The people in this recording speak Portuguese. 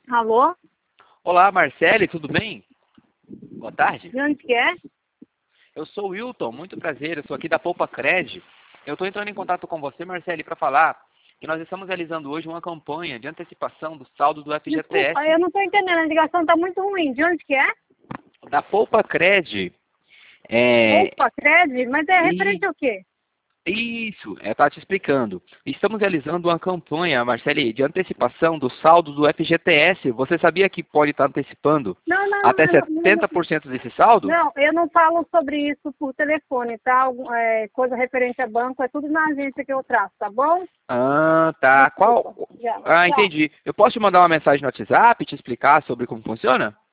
Alô? Olá, Marcele, tudo bem? Boa tarde. De onde que é? Eu sou o Wilton, muito prazer, eu sou aqui da Poupa Cred. Eu estou entrando em contato com você, Marcele, para falar que nós estamos realizando hoje uma campanha de antecipação do saldo do Desculpa, FGTS. eu não estou entendendo, a ligação está muito ruim. De onde que é? Da Poupa Cred. É, Opa, Cred? Mas é e referente ao quê? isso, tá te explicando. Estamos realizando uma campanha, Marcele, de antecipação do saldo do FGTS. Você sabia que pode estar antecipando Não, não, até não, não, não, 70% desse saldo? não, eu não falo sobre isso por telefone, tá? Coisa referente a banco, é tudo na agência que eu traço, tá bom? Ah, tá. Desculpa, já, Ah, tchau. entendi. Eu posso te mandar uma mensagem no WhatsApp, te explicar sobre como funciona?